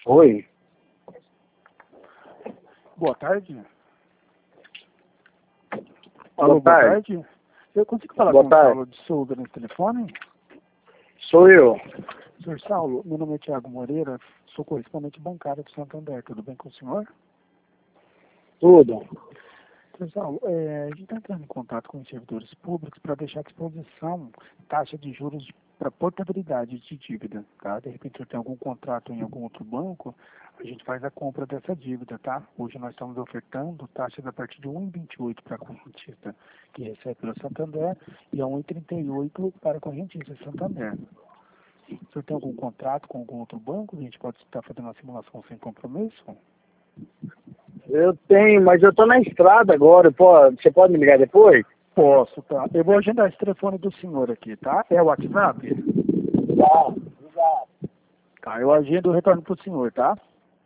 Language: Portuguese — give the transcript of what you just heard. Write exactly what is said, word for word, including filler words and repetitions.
Oi. Boa tarde. Boa Alô, boa tarde. tarde. Eu consigo falar Boa com o tarde. Saulo de Souza nesse telefone? Sou eu. Senhor Saulo, meu nome é Tiago Moreira, sou correspondente bancário do Santander. Tudo bem com o senhor? Tudo. Senhor Saulo, é, a gente está entrando em contato com os servidores públicos para deixar à disposição taxa de juros para portabilidade de dívida, tá? De repente, se tem algum contrato em algum outro banco, a gente faz a compra dessa dívida, tá? Hoje nós estamos ofertando taxas a partir de um vírgula vinte e oito para a correntista que recebe pelo Santander e a um vírgula trinta e oito para a correntista Santander. O senhor tem algum contrato com algum outro banco? A gente pode estar fazendo uma simulação sem compromisso? Eu tenho, mas eu tô na estrada agora. Pô, você pode me ligar depois? Posso, tá? Eu vou agendar esse telefone do senhor aqui, tá? É o WhatsApp? Tá. Obrigado. Tá, eu agendo o retorno pro senhor, tá?